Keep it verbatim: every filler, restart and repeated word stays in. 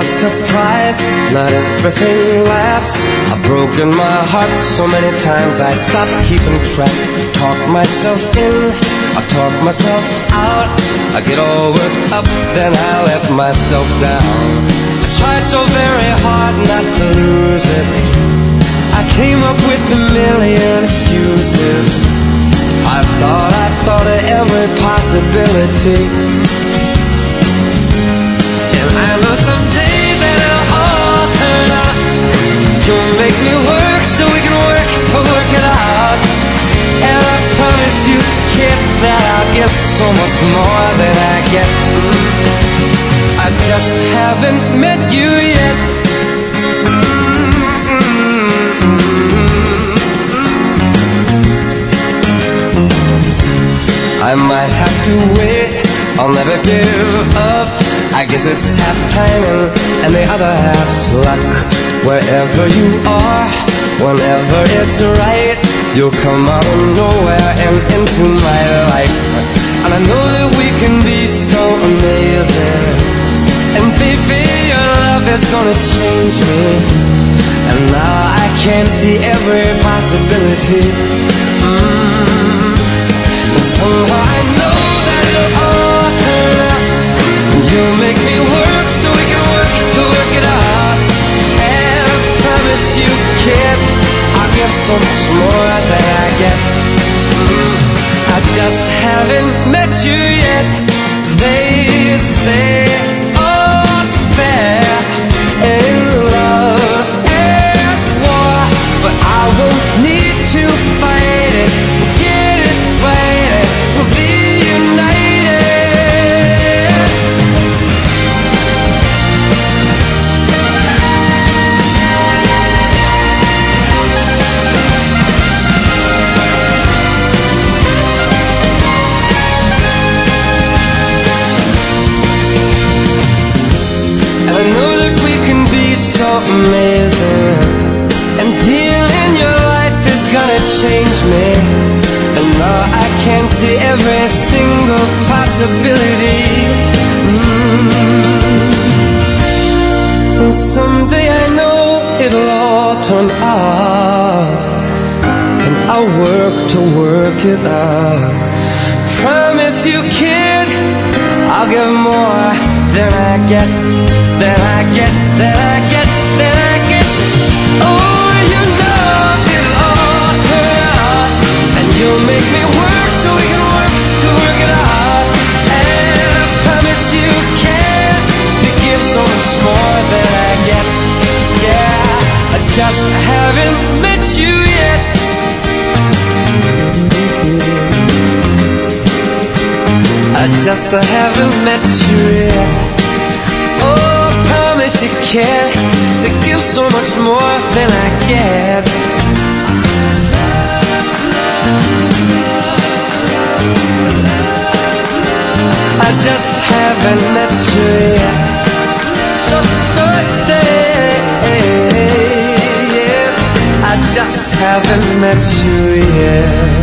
what surprise, not everything lasts. I've broken my heart so many times I stopped keeping track. Talk myself in, I talk myself out. I get all worked up, then I let myself down. I tried so very hard not to lose it. I came up with a million excuses. I thought, I thought of every possibility. And I know someday that it'll all turn out. You'll make me work so we can work to work it out. And I promise you, kid, that I'll get so much more than I get. I just haven't met you yet. I might have to wait, I'll never give up. I guess it's half timing and the other half's luck. Wherever you are, whenever it's right, you'll come out of nowhere and into my life. And I know that we can be so amazing. And baby, your love is gonna change me. And now I can see every possibility. mm. And somehow I know that it'll all turn out. You'll make me work so we can work to work it out. And I promise you, kid, I'll give so much more than I get. mm. I just haven't met you yet. They say all's fair in love and war, but I won't need to fight it. We'll get it right, we'll be united. And I know that we can be so amazing. And being in your life is gonna change me. And now I can see every single possibility. mm. And someday I know it'll all turn out. And I'll work to work it out. Promise you, kid, I'll give more than I get, than I get, than I get, than I get. Oh, you know it'll all turn out. And you'll make me work so we can work to work it out. And I promise you can to give so much more than I get. Yeah, I just haven't met you yet. I just haven't met you yet. Oh, promise you can to give so much more than I get. I just haven't met you yet. So birthday, yeah. I just haven't met you yet.